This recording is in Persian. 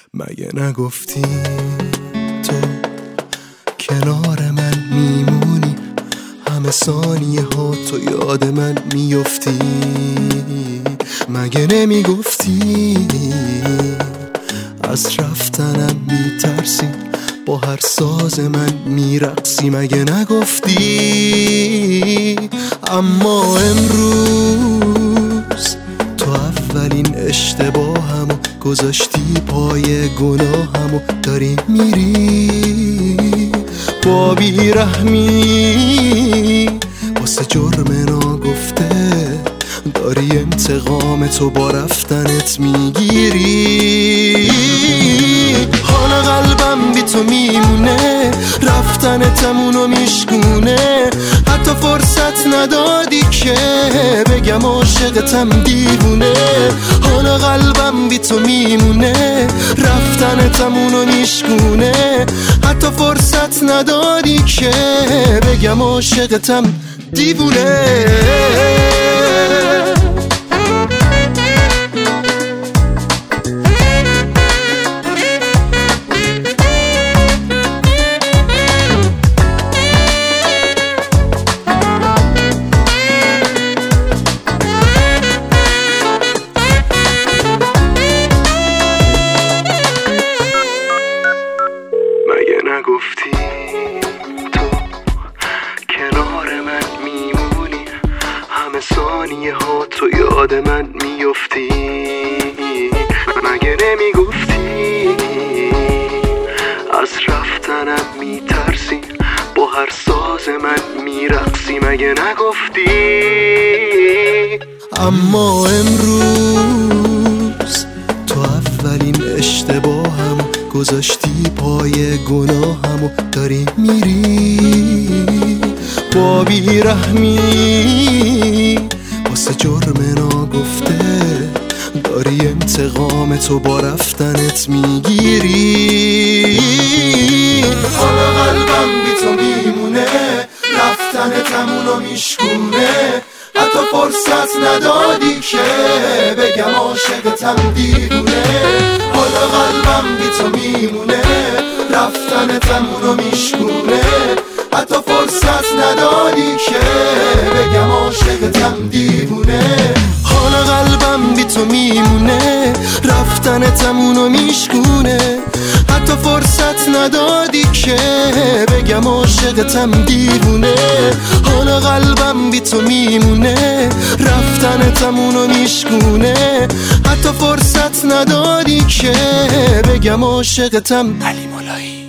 مگه نگفتی تو کنار من میمونی، همه ثانیه ها تو یاد من میفتی. مگه نمیگفتی از رفتنم میترسی، با هر ساز من میرقصی. مگه نگفتی اما امروز تو اولین اشتباهمو گذاشتی پای گناهمو، داری میری با بیرحمی واسه جرم ناگفته، داری انتقام تو با رفتنت میگیری. حالا قلبم بی تو میمونه، رفتنتمونو میشکونه، حتی فرصت ندادی که بگم عاشقتم دیوونه. حالا قلبم بی تو میمونه، رفتنتمونو میشکونه، حتی فرصت ندادی که بگم عاشقتم دیوونه. نگفتی تو کنار من میمونی، همه ثانیه ها تو یاد من میفتی. مگه نمیگفتی از رفتنم میترسی، با هر ساز من میرقصی. مگه نگفتی اما امروز تو اولین اشتباهم گذاشتی پای گناهمو، داری میری با بیرحمی واسه جرم ناگفته، داری انتقام تو با رفتنت میگیری. حالا قلبم بی تو میمونه، رفتنتمونو میشکونه، حتی فرصت ندادی که بگم عاشقتم دیوونه. حالا قلبم بی تو میمونه، رفتنتمونو میشکونه، حتی فرصت ندادی که بگم عاشقتم دیوونه. حالا قلبم بی تو میمونه، رفتنتمونو میشکونه، حتی فرصت ندادی که بگم عاشقتم دیوونه. حالا قلبم بی تو میمونه، رفتنتمونو میشکونه، حتی فرصت ندادی که بگم عاشقتم. علی مولایی.